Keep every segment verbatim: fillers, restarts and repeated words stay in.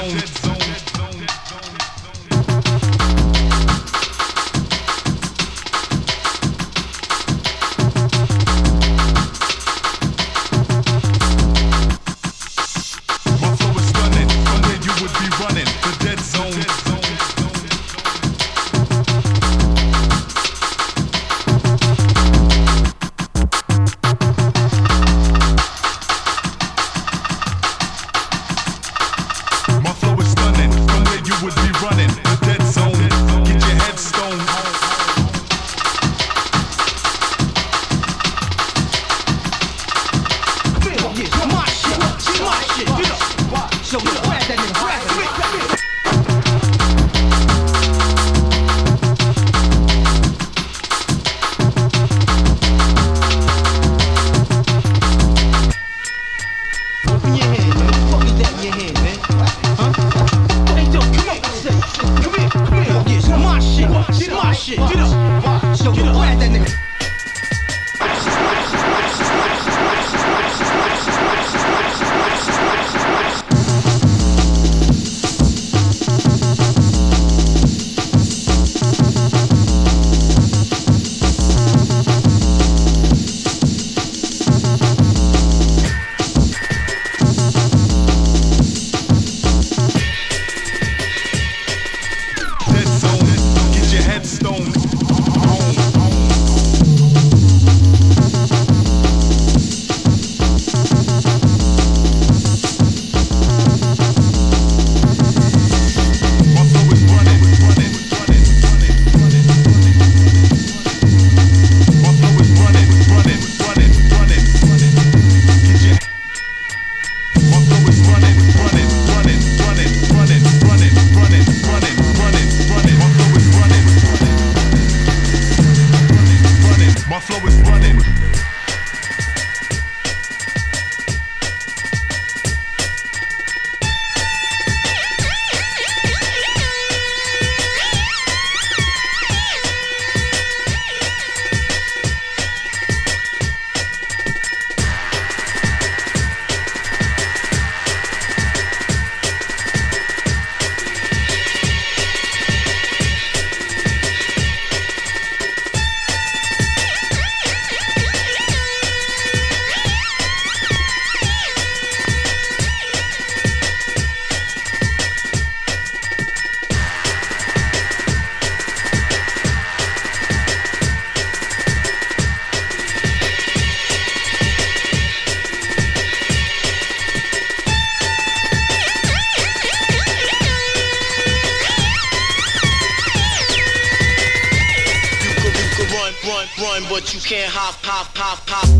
But you can't hop, hop, hop, hop.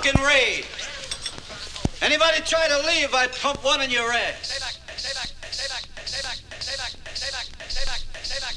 fucking raid. Anybody try to leave, I'd pump one in your ass. Stay back, stay back, stay back, stay back, stay back, stay back, stay back, stay back.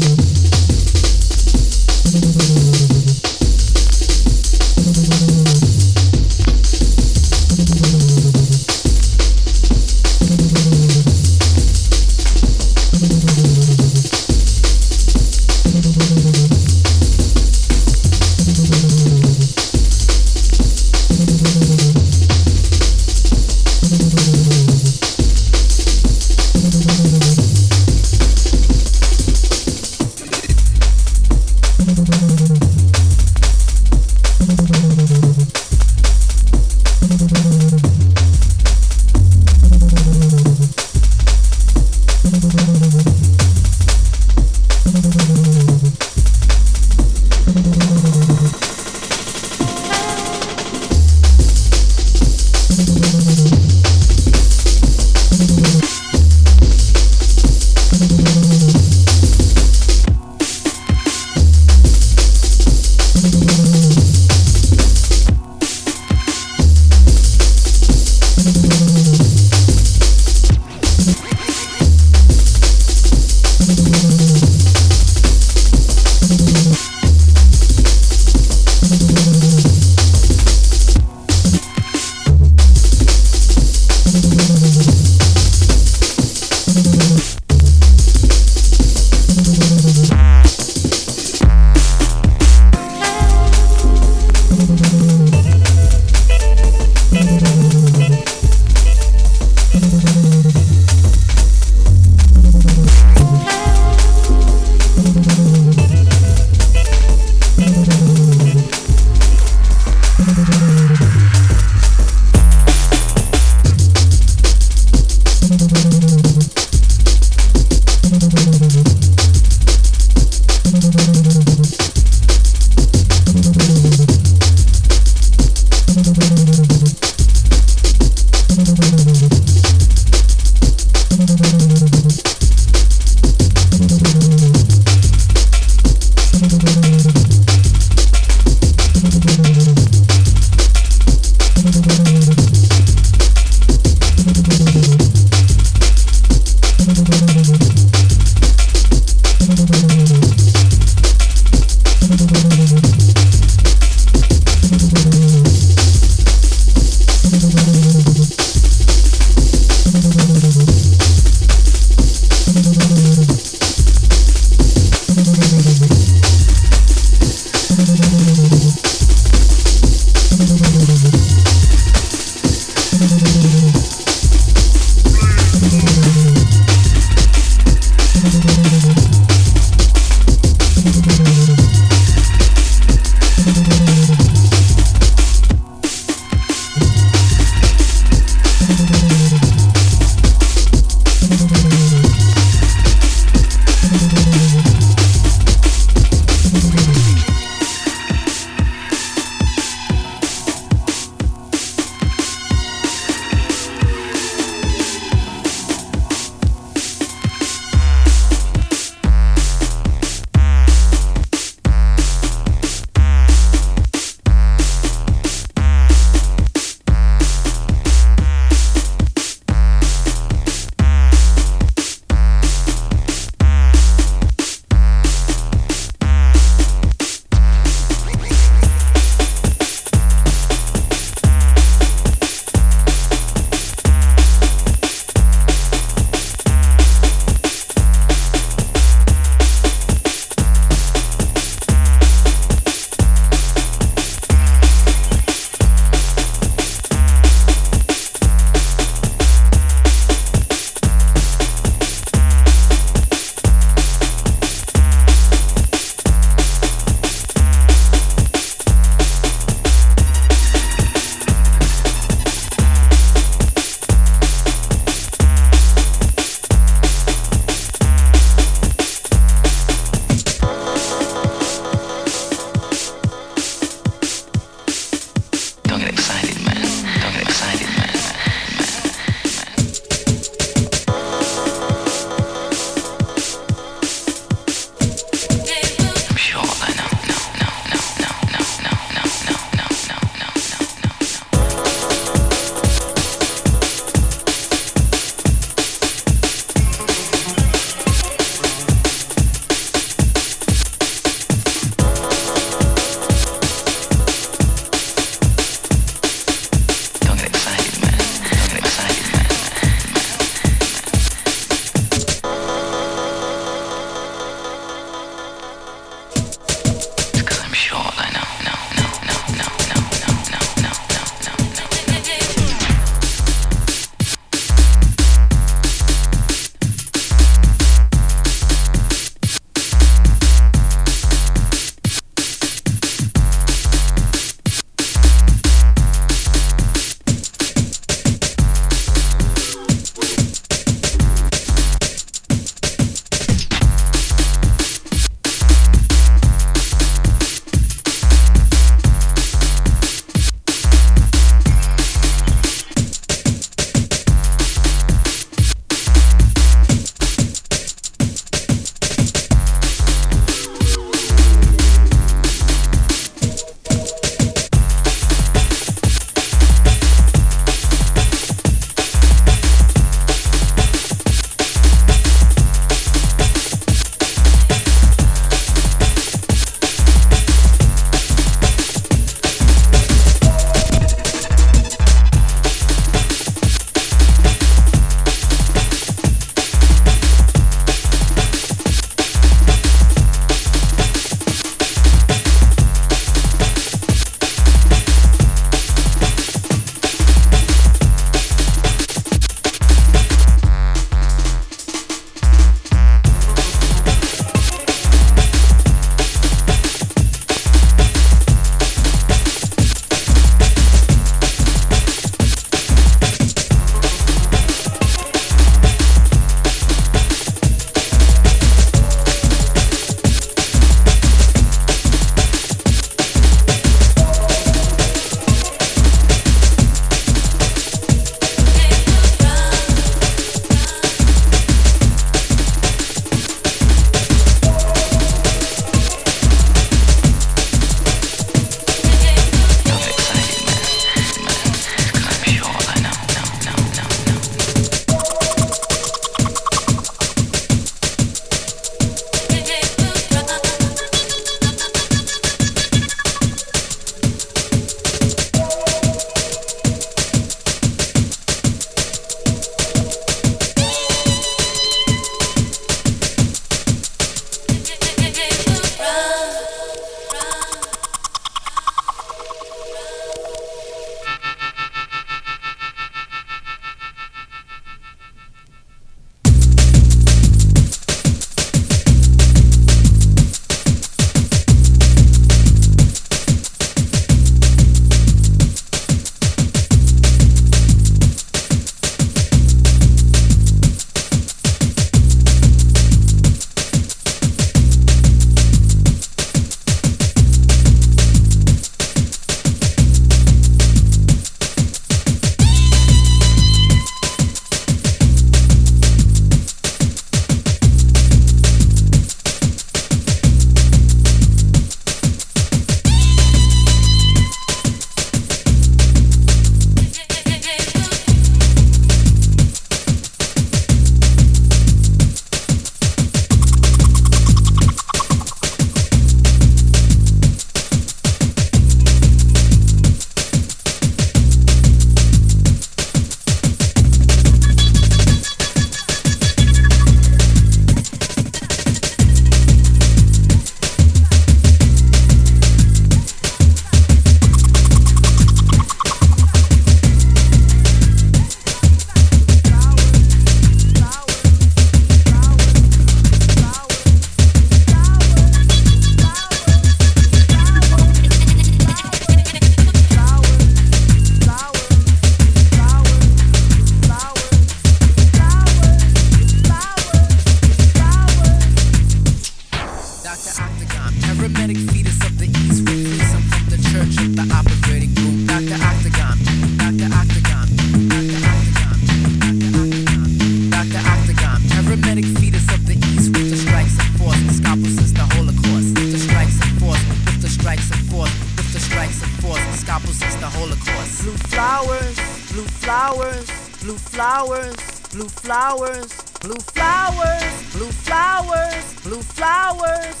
enforced. Scalpel since the Holocaust. Blue flowers, blue flowers, blue flowers, blue flowers, blue flowers, blue flowers, blue flowers.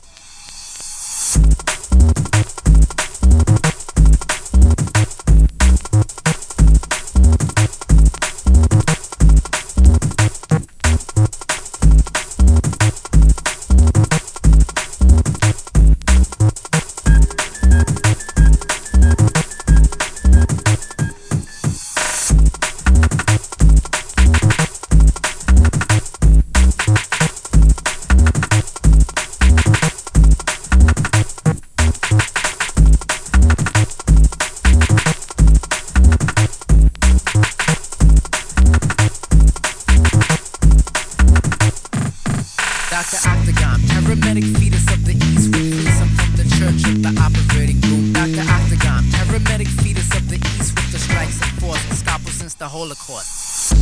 Doctor Octagon, paramedic fetus of the East with threesome from the church of the operating room. Doctor Octagon, paramedic fetus of the East with the strikes of force, scalpel since the Holocaust.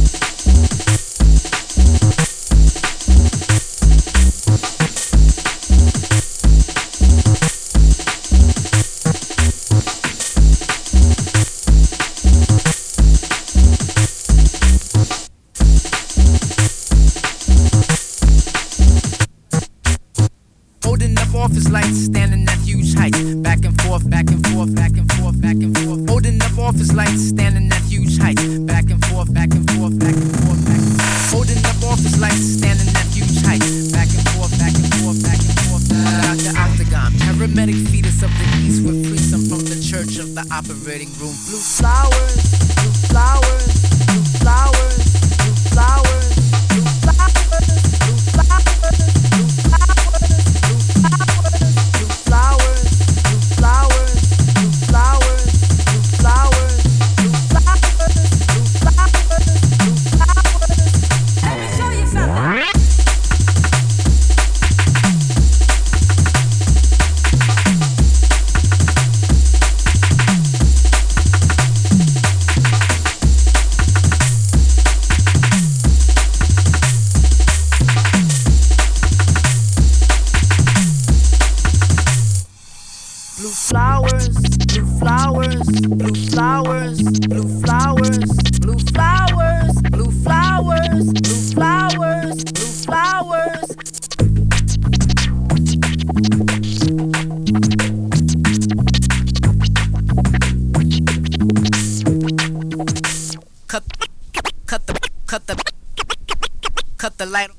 Holding up office lights, standing at huge heights. Back and forth, back and forth, back and forth, back and forth. Holding up office lights, standing at huge heights. Back and forth, back and forth, back and forth, back and forth. Holding up office lights, standing at huge heights. Back and forth, back and forth, back and forth. Doctor Octagon, paramedic fetus of the East with threesome from the church of the operating room. Blue flowers, blue flowers, blue flowers, blue flowers, blue flowers, blue flowers, blue flowers, blue flowers, blue flowers, blue flowers, blue flowers, blue flowers, blue flowers, blue flowers. Let me show you something. Blue flowers, blue flowers, blue flowers, blue flowers, blue flowers, blue flowers, blue flowers, blue flowers. Cut, cut the, cut the, cut the light.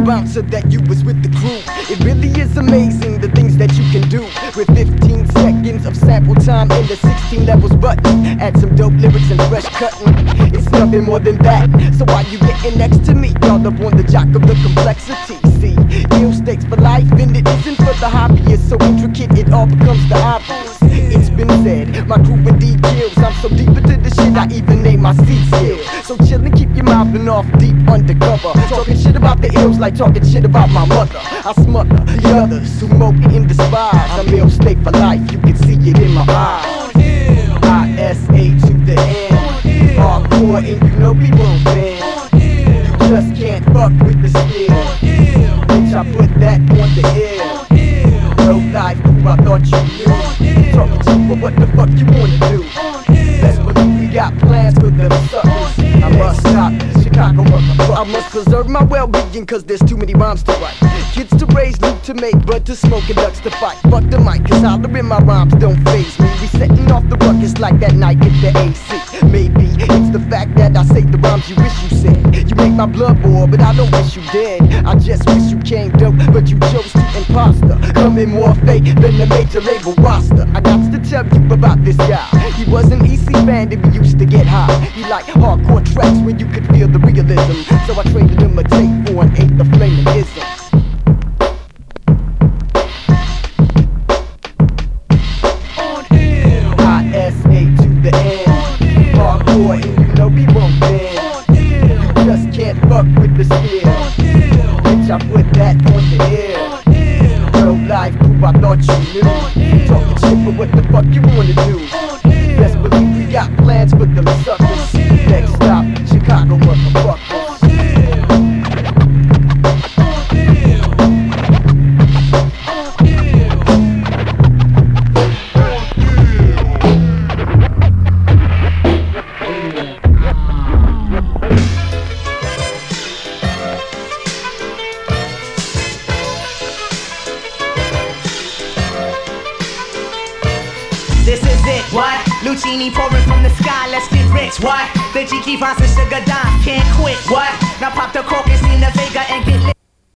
bouncer that you was with the crew. It really is amazing the things that you can do with fifteen seconds of sample time in the sixteen levels button. Add some dope lyrics and fresh cutting. It's nothing more than that. So why you getting next to me? Y'all up on the jock of the complexity. See, ill stakes for life, and it isn't for the hobbyist. So intricate, it all becomes the obvious. It's been said, my crew indeed kills. I'm so deep into the shit, I even name my seat skill. So chill and keep your mouthing off deep undercover. Talking shit about the ills like talking shit about my mother. I smother the others who mope and despise. I'm ill state for life, you can see it in my eyes. I S A to the N. Hardcore and you know we won't bend. You just can't fuck with the skill. Bitch, I put that on the hill. No life, who I thought you knew. Talking to you, but what the fuck you wanna do? Let's believe we got plans for them suckers. I must stop Chicago motherfucker. I must preserve my well-being cause there's too many rhymes to write. Kids to raise, loot to make, bud to smoke and ducks to fight. Fuck the mic cause hollering my rhymes don't faze me. We setting off the ruckus like that night at the A C. Maybe it's the fact that I say the rhymes you wish you said. You make my blood boil, but I don't wish you dead. I just wish you came dope, but you chose to imposter. Coming more fake than the major label roster. I got to tell you about this guy. He was an E C fan that we used to get high. He liked hardcore tracks when you could feel the realism. So I traded him a tape for an eighth of flaming ism. I S A to the N. Hardcore and you know we won't bend. You just can't fuck with the skill. Bitch, I put that on the hill. No life, who I thought you knew. Talking shit, but what the fuck you wanna do? Best believe we got plans for them suckers. Next stop, Chicago motherfuckers. This is it, what? Lucini pouring from the sky, let's get rich, what? The G keep on sugar dime, can't